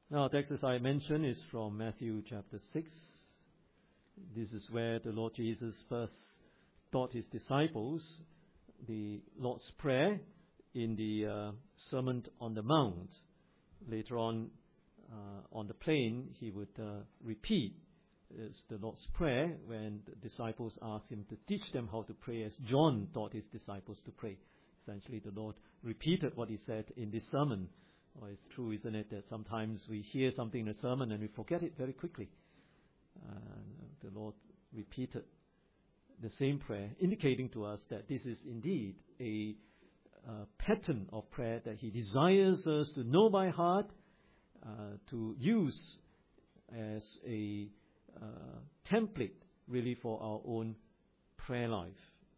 Now, the text, as I mentioned, is from Matthew chapter 6. This is where the Lord Jesus first taught his disciples the Lord's Prayer in the Sermon on the Mount. Later on the plain, he would repeat the Lord's Prayer when the disciples asked him to teach them how to pray as John taught his disciples to pray. Essentially, the Lord repeated what he said in this sermon. Well, it's true, isn't it, that sometimes we hear something in a sermon and we forget it very quickly. The Lord repeated the same prayer, indicating to us that this is indeed a pattern of prayer that he desires us to know by heart, to use as a template really for our own prayer life.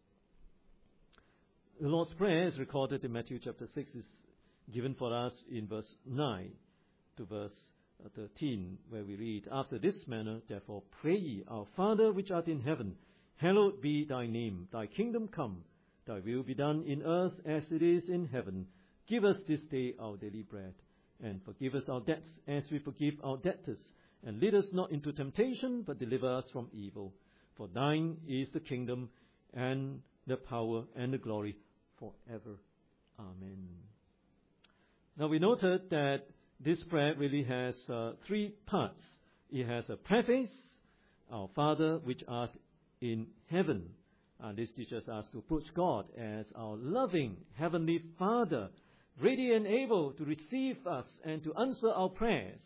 The Lord's Prayer is recorded in Matthew chapter 6, is given for us in verse 9 to verse 13, where we read, "After this manner, therefore, pray ye, Our Father which art in heaven, hallowed be thy name. Thy kingdom come, thy will be done in earth as it is in heaven. Give us this day our daily bread, and forgive us our debts as we forgive our debtors. And lead us not into temptation, but deliver us from evil. For thine is the kingdom, and the power, and the glory, forever. Amen." Now we noted that this prayer really has three parts. It has a preface, "Our Father which art in heaven." This teaches us to approach God as our loving Heavenly Father, ready and able to receive us and to answer our prayers.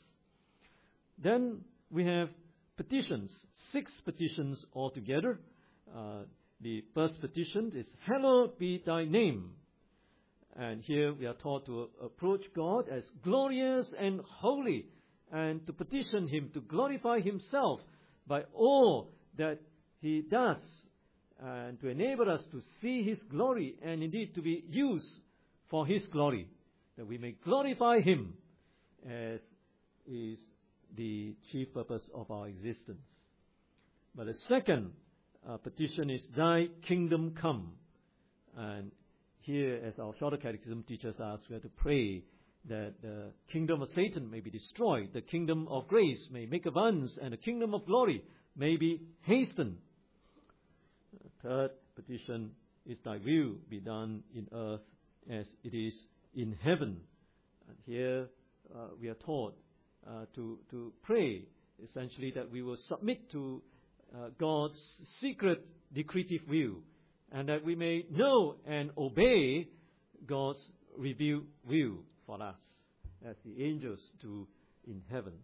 Then we have petitions, 6 petitions altogether. The first petition is, "Hallowed be thy name." And here we are taught to approach God as glorious and holy, and to petition him to glorify himself by all that he does, and to enable us to see his glory and indeed to be used for his glory, that we may glorify him as is the chief purpose of our existence. But the second petition is, "Thy kingdom come." And here, as our shorter catechism teaches us, we have to pray that the kingdom of Satan may be destroyed, the kingdom of grace may make advance, and the kingdom of glory may be hastened. The third petition is, "Thy will be done in earth as it is in heaven." And here we are taught to pray, essentially, that we will submit to God's secret decretive will, and that we may know and obey God's revealed will for us, as the angels do in heaven.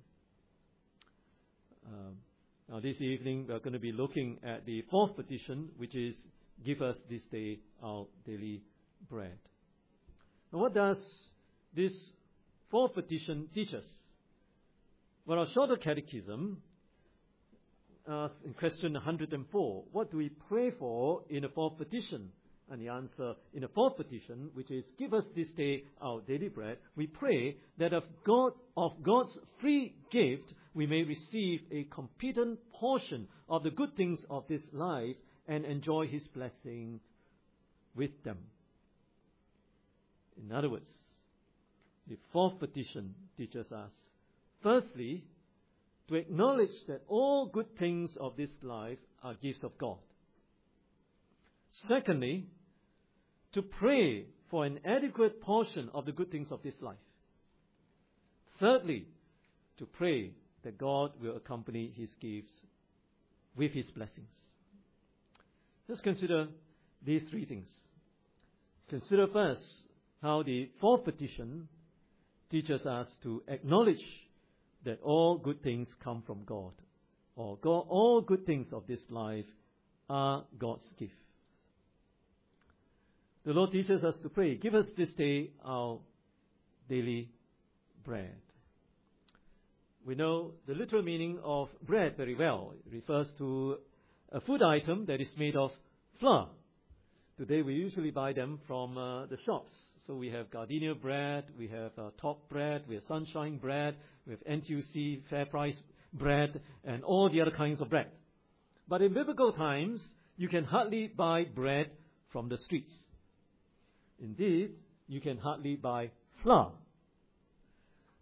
Now this evening we are going to be looking at the fourth petition, which is, "Give us this day our daily bread." Now what does this fourth petition teach us? Well, our shorter catechism asks in question 104, what do we pray for in the fourth petition? And the answer in the fourth petition, which is, "Give us this day our daily bread," we pray that of God's free gift we may receive a competent portion of the good things of this life and enjoy his blessing with them. In other words, the fourth petition teaches us, firstly, to acknowledge that all good things of this life are gifts of God. Secondly, to pray for an adequate portion of the good things of this life. Thirdly, to pray that God will accompany his gifts with his blessings. Let's consider these three things. Consider first how the fourth petition teaches us to acknowledge that all good things come from God. All good things of this life are God's gifts. The Lord teaches us to pray, "Give us this day our daily bread." We know the literal meaning of bread very well. It refers to a food item that is made of flour. Today we usually buy them from the shops. So we have Gardenia bread, we have Top bread, we have Sunshine bread, we have NTUC Fair Price bread, and all the other kinds of bread. But in biblical times, you can hardly buy bread from the streets. Indeed, you can hardly buy flour.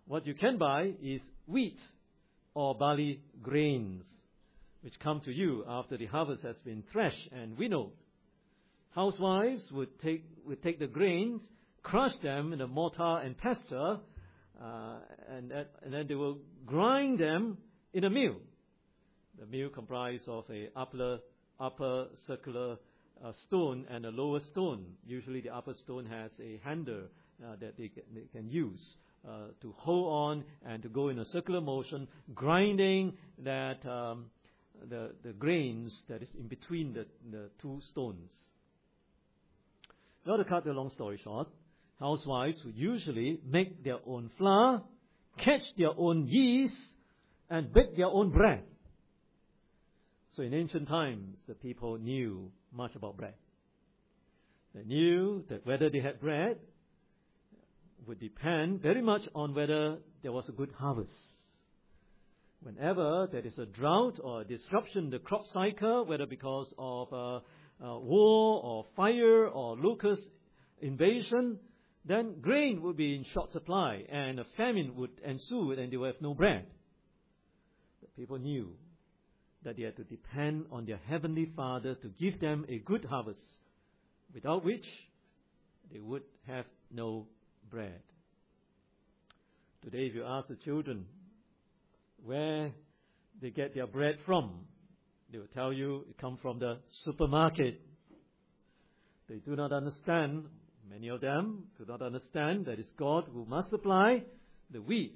What you can buy is wheat or barley grains, which come to you after the harvest has been threshed and winnowed. Housewives would take the grains, crush them in a mortar and pestle, and then they will grind them in a mill. The mill comprised of a upper circular stone and a lower stone. Usually the upper stone has a handle that they can use to hold on and to go in a circular motion, grinding that the grains that is in between the two stones. Now, to cut the long story short, housewives would usually make their own flour, catch their own yeast, and bake their own bread. So in ancient times, the people knew much about bread. They knew that whether they had bread would depend very much on whether there was a good harvest. Whenever there is a drought or a disruption in the crop cycle, whether because of war or fire or locust invasion, then grain would be in short supply and a famine would ensue and they would have no bread. The people knew that they had to depend on their heavenly Father to give them a good harvest, without which they would have no bread. Today, if you ask the children where they get their bread from, they will tell you it comes from the supermarket. They do not understand, many of them do not understand that it's God who must supply the wheat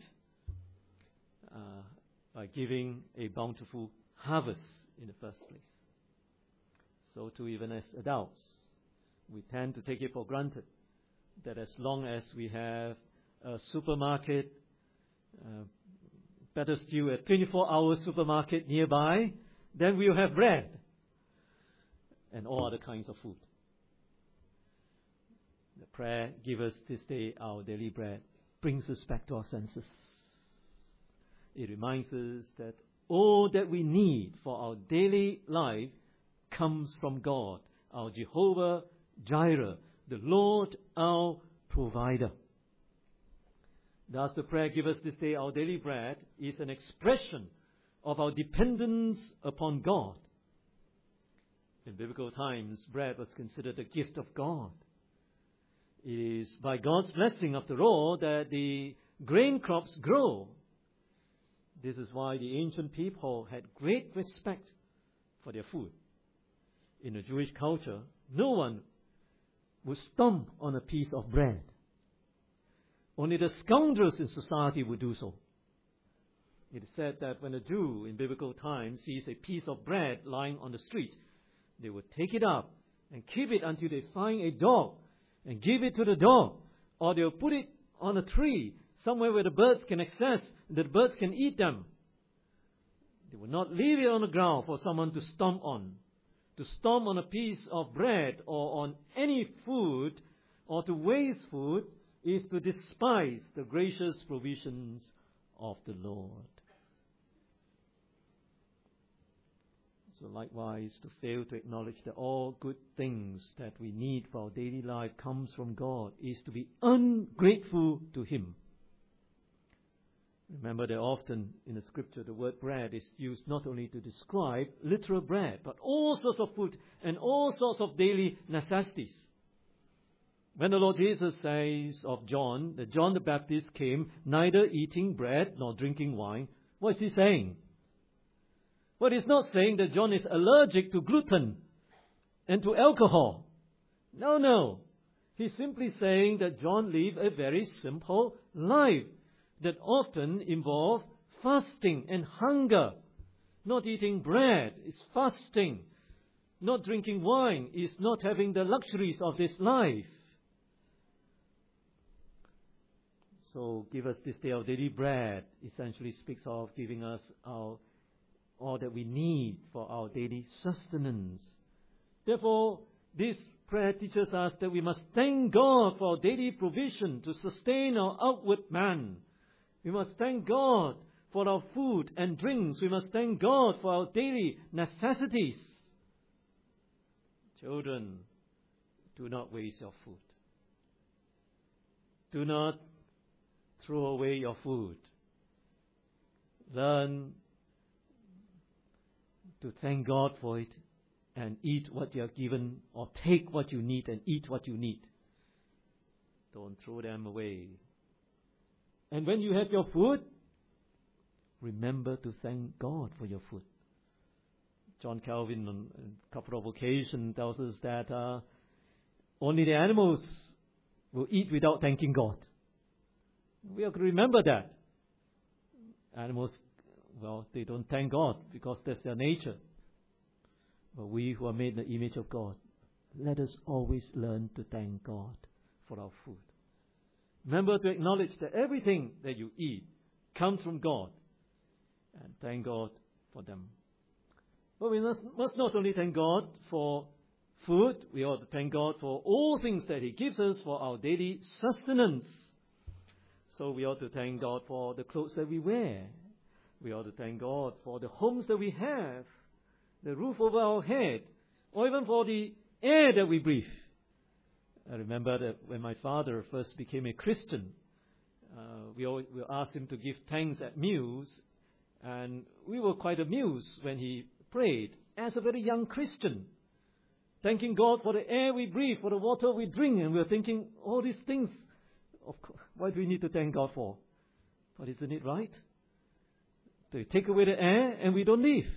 by giving a bountiful harvest in the first place. So too, even as adults, we tend to take it for granted that as long as we have a supermarket, better still a 24-hour supermarket nearby, then we'll have bread and all other kinds of food. The prayer, "Give us this day our daily bread," brings us back to our senses. It reminds us that all that we need for our daily life comes from God, our Jehovah Jireh, the Lord our provider. Thus the prayer, "Give us this day our daily bread," is an expression of our dependence upon God. In biblical times, bread was considered a gift of God. It is by God's blessing, after all, that the grain crops grow. This is why the ancient people had great respect for their food. In the Jewish culture, no one would stomp on a piece of bread. Only the scoundrels in society would do so. It is said that when a Jew in biblical times sees a piece of bread lying on the street, they would take it up and keep it until they find a dog and give it to the dog. Or they'll put it on a tree, somewhere where the birds can access, that the birds can eat them. They would not leave it on the ground for someone to stomp on. To stomp on a piece of bread or on any food or to waste food is to despise the gracious provisions of the Lord. So likewise, to fail to acknowledge that all good things that we need for our daily life comes from God is to be ungrateful to Him. Remember that often in the Scripture the word bread is used not only to describe literal bread, but all sorts of food and all sorts of daily necessities. When the Lord Jesus says of John that John the Baptist came neither eating bread nor drinking wine, what is he saying? Well, he's not saying that John is allergic to gluten and to alcohol. No. He's simply saying that John lived a very simple life that often involved fasting and hunger. Not eating bread is fasting. Not drinking wine is not having the luxuries of this life. So, "Give us this day our daily bread" essentially speaks of giving us all that we need for our daily sustenance. Therefore, this prayer teaches us that we must thank God for our daily provision to sustain our outward man. We must thank God for our food and drinks. We must thank God for our daily necessities. Children, do not waste your food. Do not throw away your food. Learn to thank God for it and eat what you are given, or take what you need and eat what you need. Don't throw them away. And when you have your food, remember to thank God for your food. John Calvin, on a couple of occasions, tells us that only the animals will eat without thanking God. We have to remember that. Animals, well, they don't thank God because that's their nature. But we who are made in the image of God, let us always learn to thank God for our food. Remember to acknowledge that everything that you eat comes from God, and thank God for them. But we must not only thank God for food, we ought to thank God for all things that He gives us for our daily sustenance. So we ought to thank God for the clothes that we wear. We ought to thank God for the homes that we have, the roof over our head, or even for the air that we breathe. I remember that when my father first became a Christian, we asked him to give thanks at meals, and we were quite amused when he prayed as a very young Christian, thanking God for the air we breathe, for the water we drink, and we were thinking, all these things, of course, why do we need to thank God for? But isn't it right? They take away the air and we don't live.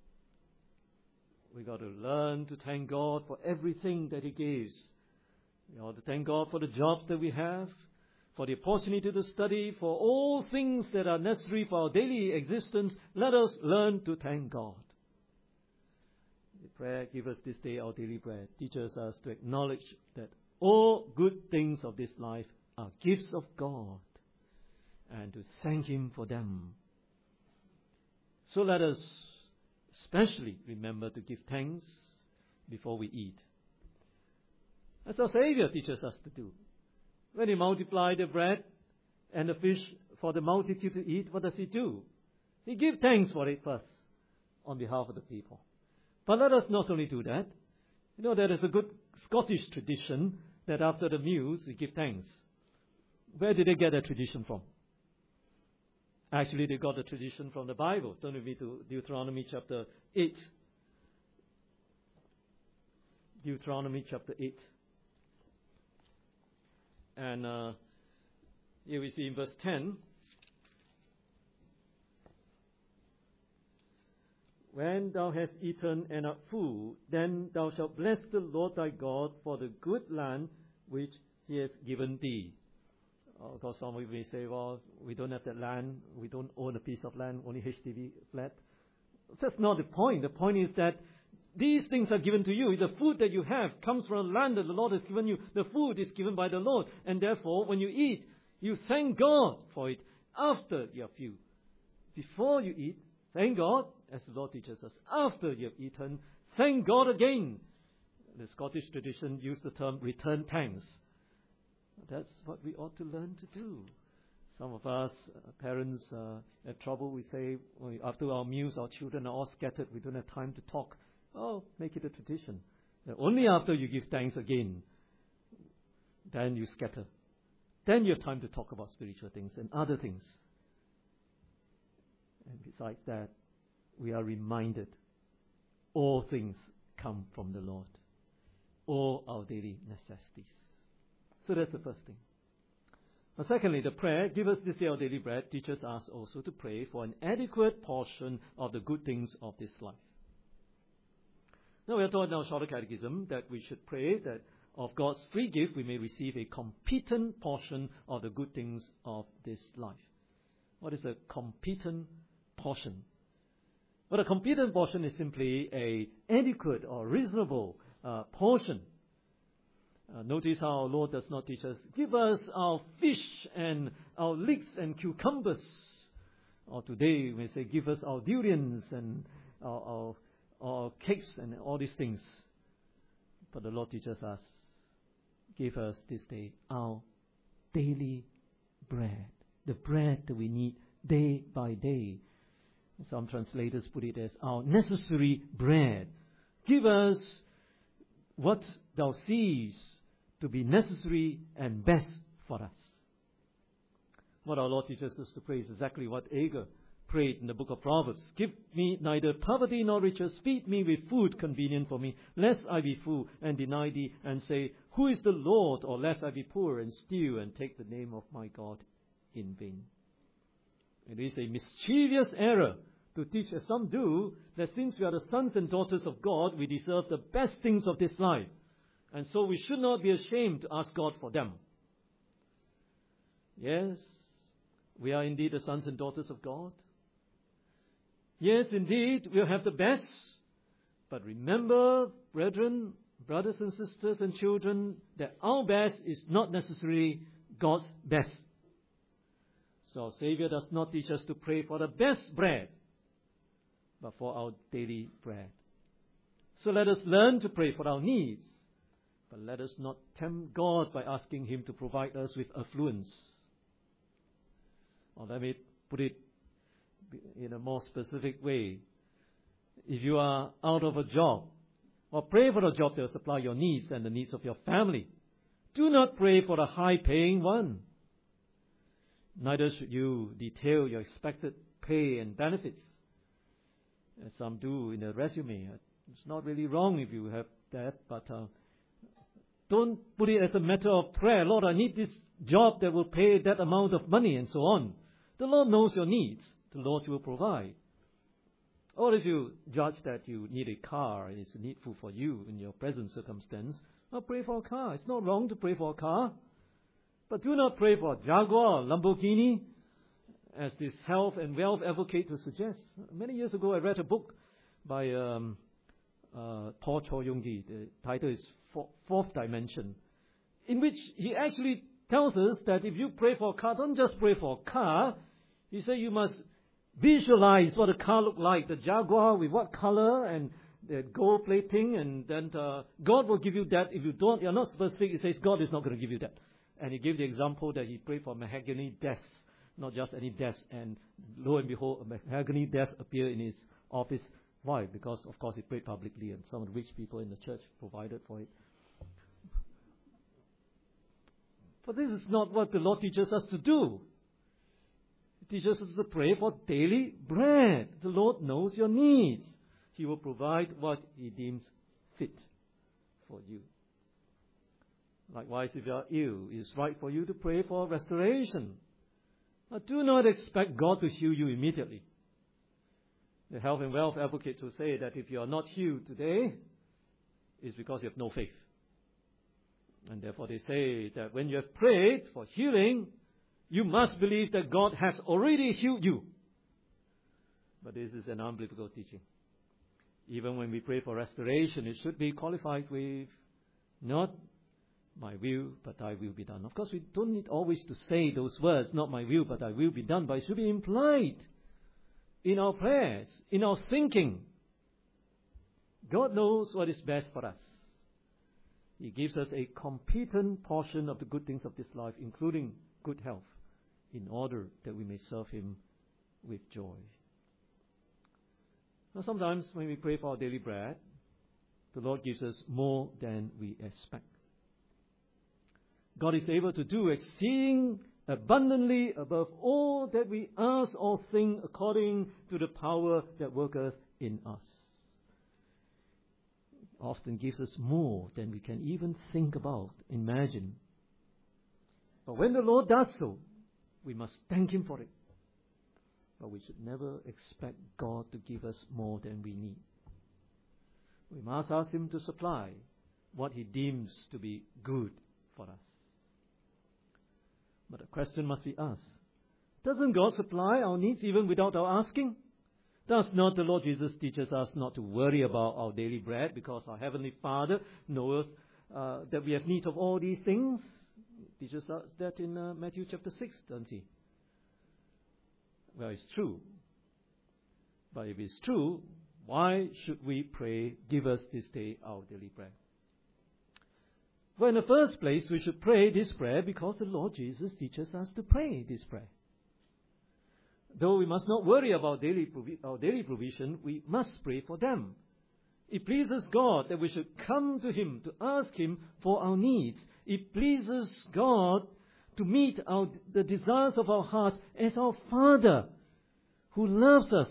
We got to learn to thank God for everything that He gives. We ought to thank God for the jobs that we have, for the opportunity to study, for all things that are necessary for our daily existence. Let us learn to thank God. The prayer, give us this day our daily bread, teaches us to acknowledge that all good things of this life are gifts of God, and to thank Him for them. So let us especially remember to give thanks before we eat, as our Savior teaches us to do. When He multiplied the bread and the fish for the multitude to eat, what does He do? He gives thanks for it first on behalf of the people. But let us not only do that. You know, there is a good Scottish tradition that after the meals we give thanks. Where did they get that tradition from? Actually, they got the tradition from the Bible. Turn with me to Deuteronomy chapter 8. Deuteronomy chapter 8. And here we see in verse 10, when thou hast eaten and art full, then thou shalt bless the Lord thy God for the good land which He hath given thee. Of course, some of you may say, well, we don't have that land, we don't own a piece of land, only HDB flat. That's not the point. The point is that these things are given to you. The food that you have comes from the land that the Lord has given you. The food is given by the Lord. And therefore, when you eat, you thank God for it after you have filled. Before you eat, thank God, as the Lord teaches us. After you have eaten, thank God again. The Scottish tradition used the term return thanks. That's what we ought to learn to do. Some of us, parents, have trouble. We say, after our meals, our children are all scattered. We don't have time to talk. Oh, make it a tradition. That only after you give thanks again, then you scatter. Then you have time to talk about spiritual things and other things. And besides that, we are reminded all things come from the Lord. All our daily necessities. So that's the first thing. But secondly, the prayer, give us this day our daily bread, teaches us also to pray for an adequate portion of the good things of this life. Now we are taught in our shorter catechism that we should pray that of God's free gift we may receive a competent portion of the good things of this life. What is a competent portion? Well, a competent portion is simply an adequate or reasonable portion. Notice how our Lord does not teach us, give us our fish and our leeks and cucumbers. Or today we say, give us our durians and our cakes and all these things. But the Lord teaches us, give us this day our daily bread. The bread that we need day by day. Some translators put it as our necessary bread. Give us what thou seest to be necessary and best for us. What our Lord teaches us to pray is exactly what Agur prayed in the book of Proverbs. Give me neither poverty nor riches. Feed me with food convenient for me, lest I be full and deny thee and say, Who is the Lord? Or lest I be poor and steal and take the name of my God in vain. It is a mischievous error to teach, as some do, that since we are the sons and daughters of God, we deserve the best things of this life. And so we should not be ashamed to ask God for them. Yes, we are indeed the sons and daughters of God. Yes, indeed, we'll have the best. But remember, brethren, brothers and sisters and children, that our best is not necessarily God's best. So our Savior does not teach us to pray for the best bread, but for our daily bread. So let us learn to pray for our needs, but let us not tempt God by asking Him to provide us with affluence. Or let me put it in a more specific way. If you are out of a job, or pray for a job that will supply your needs and the needs of your family. Do not pray for a high-paying one. Neither should you detail your expected pay and benefits, as some do in a resume. It's not really wrong if you have that, but don't put it as a matter of prayer. Lord, I need this job that will pay that amount of money and so on. The Lord knows your needs. The Lord will provide. Or if you judge that you need a car and it's needful for you in your present circumstance, I'll pray for a car. It's not wrong to pray for a car. But do not pray for a Jaguar or Lamborghini, as this health and wealth advocate suggests. Many years ago, I read a book by Paul Cho Yong-gi. The title is Fourth Dimension, in which he actually tells us that if you pray for a car, don't just pray for a car. He said you must visualize what a car look like, the Jaguar with what color and the gold plating, and then God will give you that. If you don't, you're not specific. He says God is not going to give you that. And he gave the example that he prayed for mahogany desk, not just any desk. And lo and behold, a mahogany desk appeared in his office. Why? Because, of course, he prayed publicly, and some of the rich people in the church provided for it. But this is not what the Lord teaches us to do. He teaches us to pray for daily bread. The Lord knows your needs. He will provide what He deems fit for you. Likewise, if you are ill, it is right for you to pray for restoration. But do not expect God to heal you immediately. The health and wealth advocates will say that if you are not healed today, it's because you have no faith. And therefore they say that when you have prayed for healing, you must believe that God has already healed you. But this is an unbiblical teaching. Even when we pray for restoration, it should be qualified with, not my will, but thy will be done. Of course, we don't need always to say those words, not my will, but thy will be done, but it should be implied in our prayers, in our thinking. God knows what is best for us. He gives us a competent portion of the good things of this life, including good health, in order that we may serve Him with joy. Now, sometimes when we pray for our daily bread, the Lord gives us more than we expect. God is able to do exceeding abundantly above all that we ask or think, according to the power that worketh in us. Often gives us more than we can even think about, imagine. But when the Lord does so, we must thank Him for it. But we should never expect God to give us more than we need. We must ask Him to supply what He deems to be good for us. But the question must be asked, doesn't God supply our needs even without our asking? Does not the Lord Jesus teach us not to worry about our daily bread, because our Heavenly Father knoweth that we have need of all these things? He teaches us that in Matthew chapter 6, doesn't He? Well, it's true. But if it's true, why should we pray, give us this day our daily bread? Well, in the first place, we should pray this prayer because the Lord Jesus teaches us to pray this prayer. Though we must not worry about our daily provision, we must pray for them. It pleases God that we should come to Him to ask Him for our needs. It pleases God to meet the desires of our heart as our Father who loves us.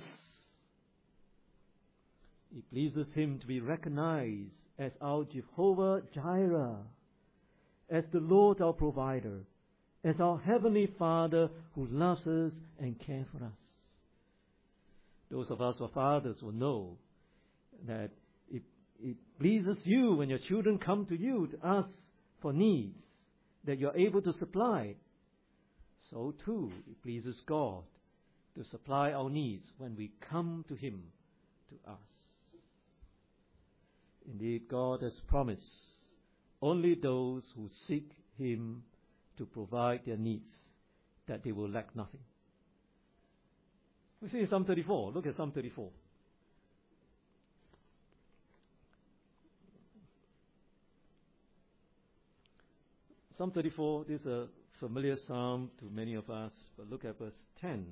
It pleases Him to be recognized as our Jehovah Jireh, as the Lord our provider, as our Heavenly Father who loves us and cares for us. Those of us who are fathers will know that it pleases you when your children come to you to ask for needs that you are able to supply. So too, it pleases God to supply our needs when we come to Him to ask. Indeed, God has promised only those who seek Him to provide their needs, that they will lack nothing. We see Psalm 34. Look at Psalm 34. Psalm 34, this is a familiar psalm to many of us, but look at verse 10.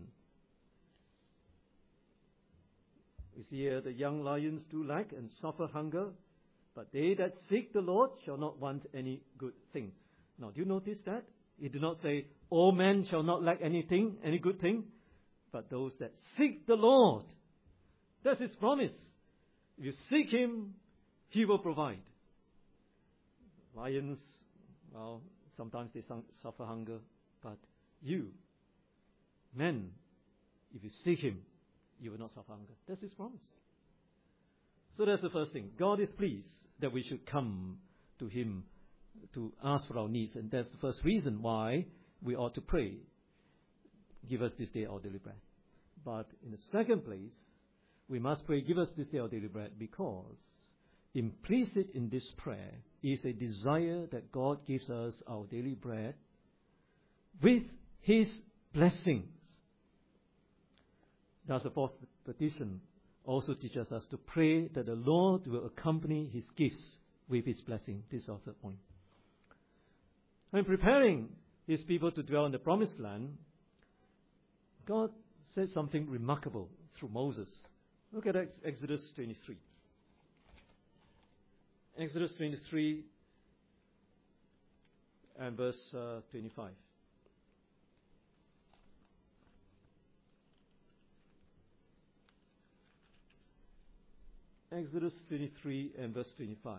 We see here, the young lions do lack and suffer hunger, but they that seek the Lord shall not want any good thing. Now, do you notice that? It did not say, all men shall not lack anything, any good thing, but those that seek the Lord. That's His promise. If you seek Him, He will provide. Lions, well, sometimes they suffer hunger, but you, men, if you seek Him, you will not suffer hunger. That's His promise. So that's the first thing. God is pleased that we should come to Him to ask for our needs, and that's the first reason why we ought to pray. Give us this day our daily bread. But in the second place, we must pray, give us this day our daily bread, because implicit in this prayer is a desire that God gives us our daily bread with His blessings. Thus, the fourth petition also teaches us to pray that the Lord will accompany His gifts with His blessing. This is our third point. When preparing His people to dwell in the promised land, God said something remarkable through Moses. Look at Exodus 23. Exodus 23 and verse 25. Exodus 23 and verse 25.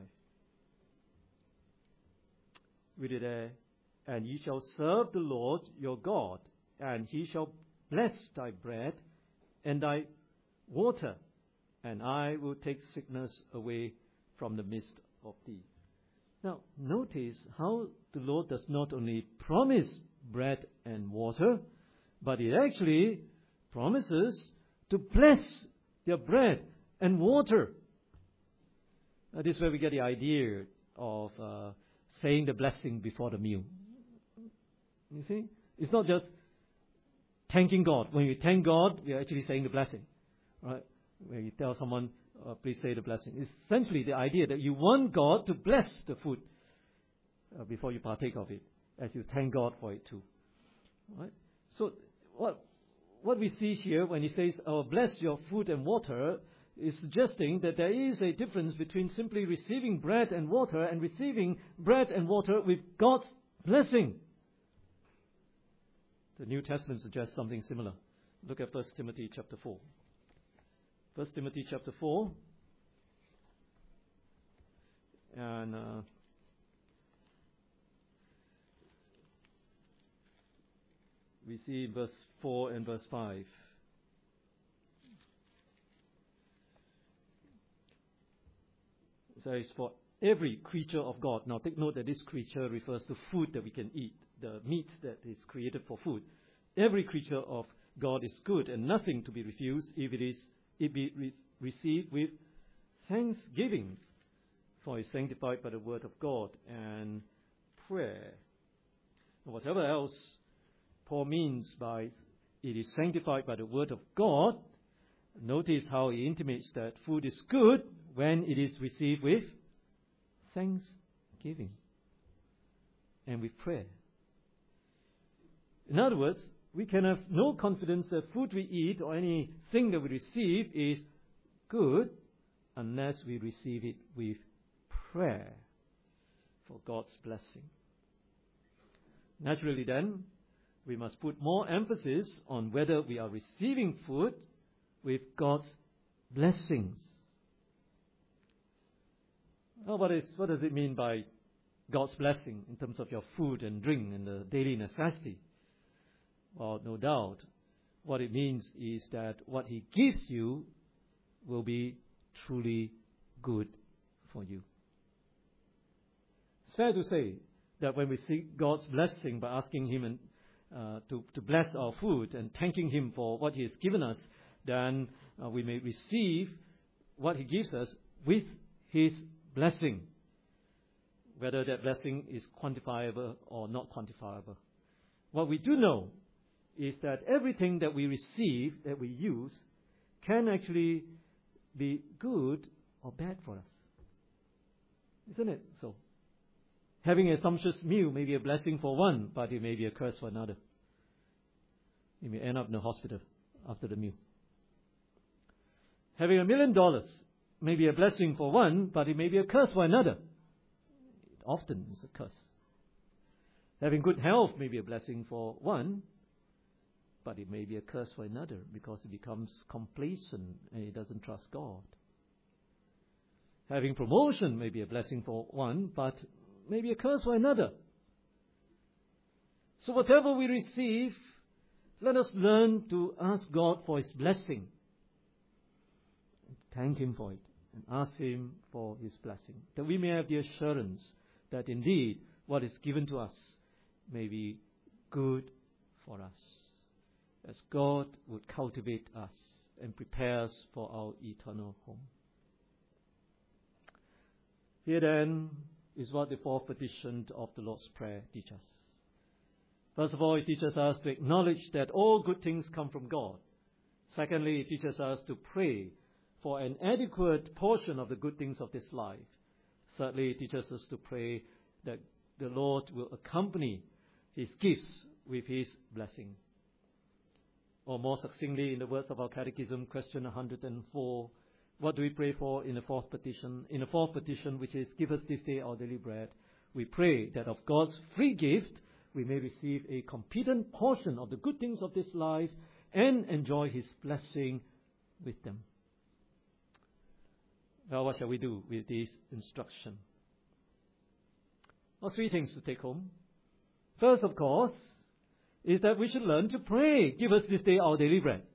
Read it there. And ye shall serve the Lord your God, and He shall bless thy bread and thy water, and I will take sickness away from the midst of thee. Now, notice how the Lord does not only promise bread and water, but He actually promises to bless their bread and water. This is where we get the idea of saying the blessing before the meal. You see? It's not just thanking God. When we thank God, we are actually saying the blessing. Right? When you tell someone, please say the blessing. It's essentially the idea that you want God to bless the food before you partake of it, as you thank God for it too. Right? So what we see here when He says, bless your food and water, is suggesting that there is a difference between simply receiving bread and water and receiving bread and water with God's blessing. The New Testament suggests something similar. Look at 1 Timothy chapter 4. 1 Timothy chapter 4. And we see verse 4 and verse 5. It says, for every creature of God. Now take note that this creature refers to food that we can eat, the meat that is created for food. Every creature of God is good and nothing to be refused if it be received with thanksgiving, for it's sanctified by the word of God and prayer. And whatever else Paul means by it is sanctified by the word of God, notice how he intimates that food is good when it is received with thanksgiving and with prayer. In other words, we can have no confidence that food we eat or anything that we receive is good unless we receive it with prayer for God's blessing. Naturally then, we must put more emphasis on whether we are receiving food with God's blessings. Now, what does it mean by God's blessing in terms of your food and drink and the daily necessity? Well, no doubt, what it means is that what He gives you will be truly good for you. It's fair to say that when we seek God's blessing by asking Him to bless our food and thanking Him for what He has given us, then we may receive what He gives us with His blessing, whether that blessing is quantifiable or not quantifiable. What we do know is that everything that we receive, that we use, can actually be good or bad for us. Isn't it so? Having a sumptuous meal may be a blessing for one, but it may be a curse for another. You may end up in the hospital after the meal. Having $1 million may be a blessing for one, but it may be a curse for another. It often is a curse. Having good health may be a blessing for one, but it may be a curse for another because it becomes complacent and it doesn't trust God. Having promotion may be a blessing for one, but may be a curse for another. So whatever we receive, let us learn to ask God for His blessing. Thank Him for it and ask Him for His blessing, that we may have the assurance that indeed what is given to us may be good for us, as God would cultivate us and prepare us for our eternal home. Here then is what the fourth petition of the Lord's Prayer teaches us. First of all, it teaches us to acknowledge that all good things come from God. Secondly, it teaches us to pray for an adequate portion of the good things of this life. Thirdly, it teaches us to pray that the Lord will accompany His gifts with His blessing. Or more succinctly, in the words of our Catechism, question 104, what do we pray for in the fourth petition? In the fourth petition, which is, give us this day our daily bread, we pray that of God's free gift, we may receive a competent portion of the good things of this life and enjoy His blessing with them. Now, what shall we do with this instruction? Well, three things to take home. First, of course, is that we should learn to pray. Give us this day our daily bread.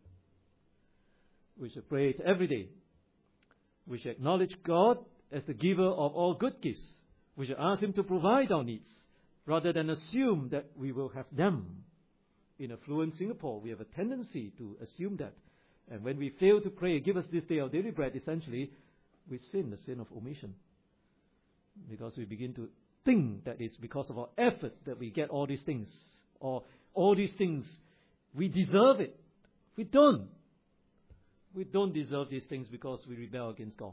We should pray it every day. We should acknowledge God as the giver of all good gifts. We should ask Him to provide our needs, rather than assume that we will have them. In affluent Singapore, we have a tendency to assume that. And when we fail to pray, give us this day our daily bread, essentially, we sin, the sin of omission. Because we begin to think that it's because of our effort that we get all these things. Or all these things, we deserve it. We don't. We don't deserve these things because we rebel against God.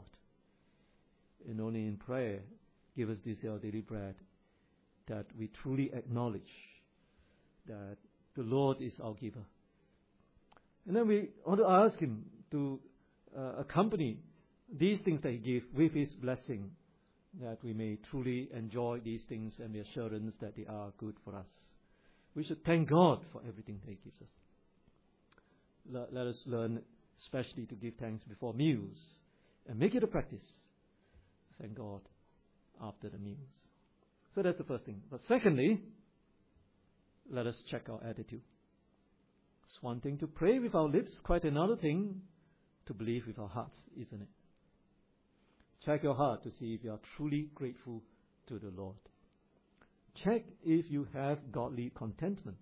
And only in prayer, give us this day our daily bread, that we truly acknowledge that the Lord is our giver. And then we want to ask Him to accompany these things that He gives with His blessing, that we may truly enjoy these things and the assurance that they are good for us. We should thank God for everything that He gives us. Let us learn especially to give thanks before meals and make it a practice to thank God after the meals. So that's the first thing. But secondly, let us check our attitude. It's one thing to pray with our lips, quite another thing to believe with our hearts, isn't it? Check your heart to see if you are truly grateful to the Lord. Check if you have godly contentment.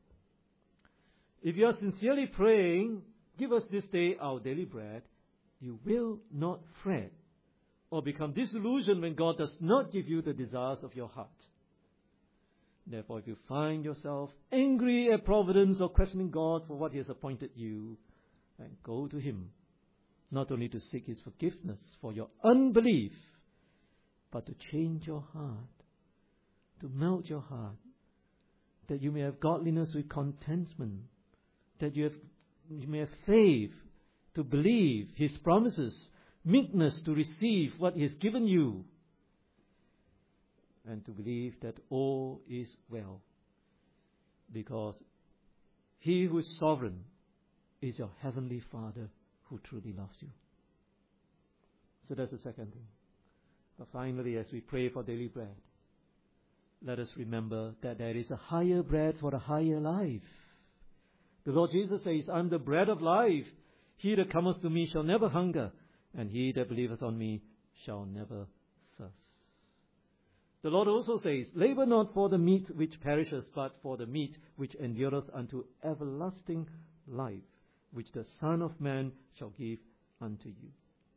If you are sincerely praying, give us this day our daily bread, you will not fret or become disillusioned when God does not give you the desires of your heart. Therefore, if you find yourself angry at providence or questioning God for what He has appointed you, then go to Him, not only to seek His forgiveness for your unbelief, but to change your heart, to melt your heart, that you may have godliness with contentment, that you may have faith to believe His promises, meekness to receive what He has given you, and to believe that all is well. because He who is sovereign is your heavenly Father who truly loves you. So that's the second thing. But finally, as we pray for daily bread, let us remember that there is a higher bread for a higher life. The Lord Jesus says, I am the bread of life. He that cometh to me shall never hunger, and he that believeth on me shall never thirst. The Lord also says, labor not for the meat which perishes, but for the meat which endureth unto everlasting life, which the Son of Man shall give unto you.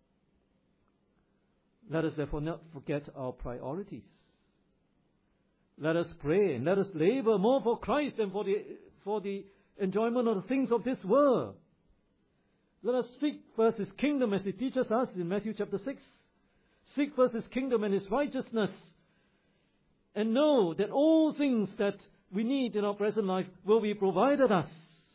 Let us therefore not forget our priorities. Let us pray and let us labor more for Christ than for the enjoyment of the things of this world. Let us seek first His kingdom as He teaches us in Matthew chapter 6. Seek first His kingdom and His righteousness, and know that all things that we need in our present life will be provided us.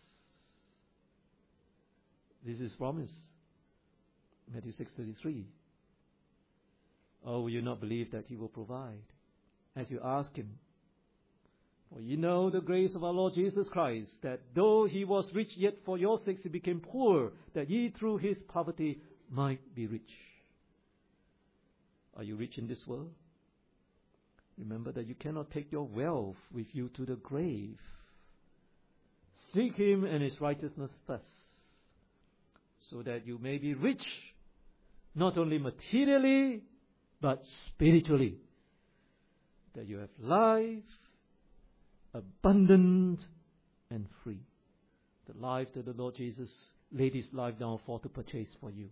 This is promise. Matthew 6:33. Oh, will you not believe that He will provide as you ask Him? For ye know the grace of our Lord Jesus Christ, that though He was rich, yet for your sakes He became poor, that ye through His poverty might be rich. Are you rich in this world? Remember that you cannot take your wealth with you to the grave. Seek Him and His righteousness first, so that you may be rich, not only materially, but spiritually. That you have life, abundant and free. The life that the Lord Jesus laid His life down for to purchase for you.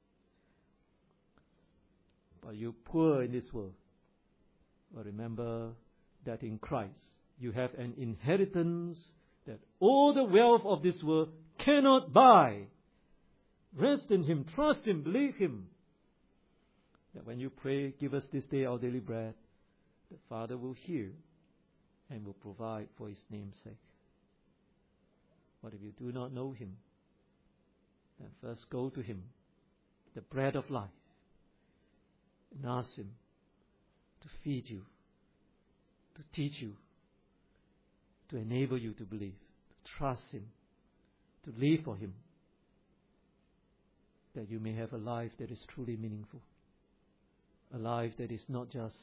But you poor in this world, but remember that in Christ you have an inheritance that all the wealth of this world cannot buy. Rest in Him, trust Him, believe Him. That when you pray, give us this day our daily bread, the Father will hear and will provide for His name's sake. But if you do not know Him, then first go to Him, the bread of life, and ask Him to feed you, to teach you, to enable you to believe, to trust Him, to live for Him, that you may have a life that is truly meaningful, a life that is not just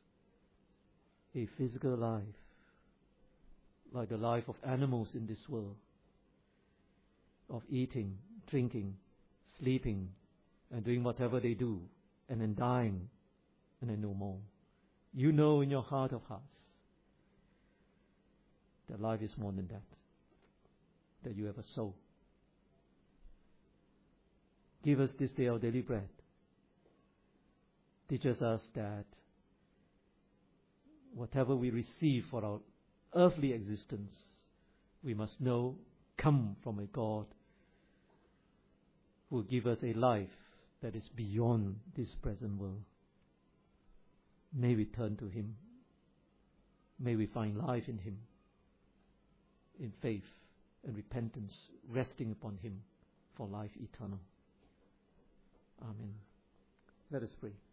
a physical life, like the life of animals in this world, of eating, drinking, sleeping, and doing whatever they do, and then dying, and then no more. You know in your heart of hearts that life is more than that, that you have a soul. Give us this day our daily bread. Teaches us that whatever we receive for our earthly existence, we must know come from a God who will give us a life that is beyond this present world. May we turn to Him. May we find life in Him, in faith and repentance, resting upon Him for life eternal. Amen. Let us pray.